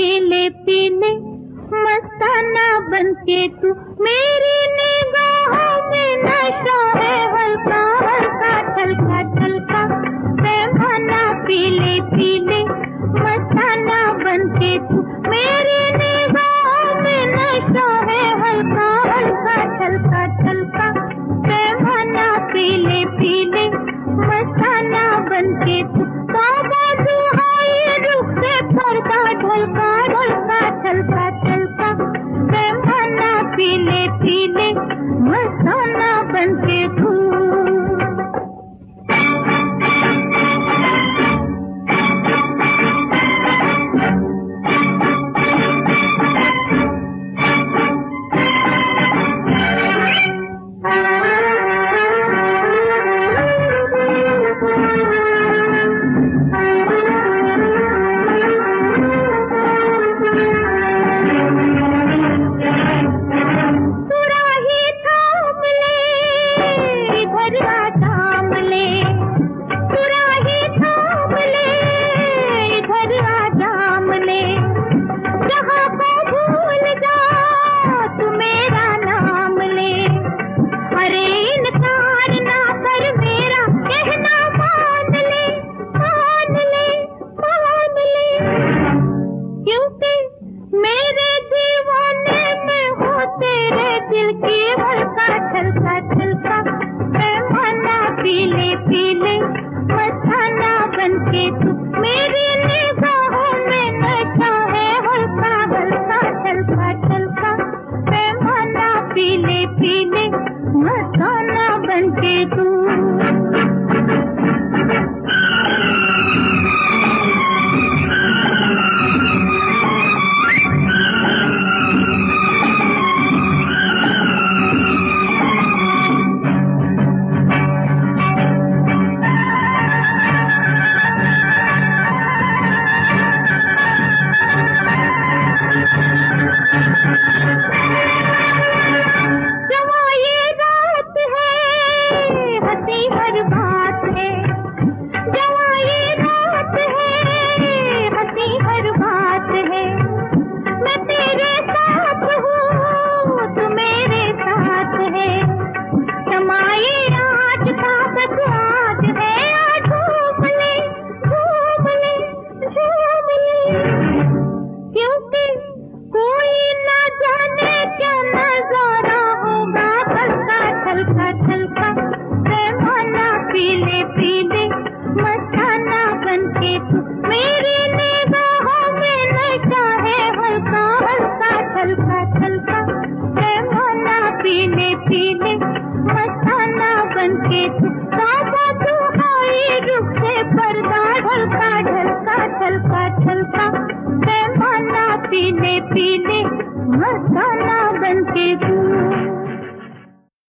पीले पीले मस्ताना बनके तू मेरी निगाहों में नशा है हल्का हल्का ठलका ठलका पैमाना पीले पीले मस्ताना बनके तू मेरी निगाहों में नशा है हल्का हल्का ठलका ठलका पैमाना पीले पीले मस्ताना बनके तू बाबा दुहाई रुख से पर्दा ढलका ढलका ठलका ठलका पैमाना पीले पीले मस्ताना बनके तू पीले पीले मस्ताना बनके तू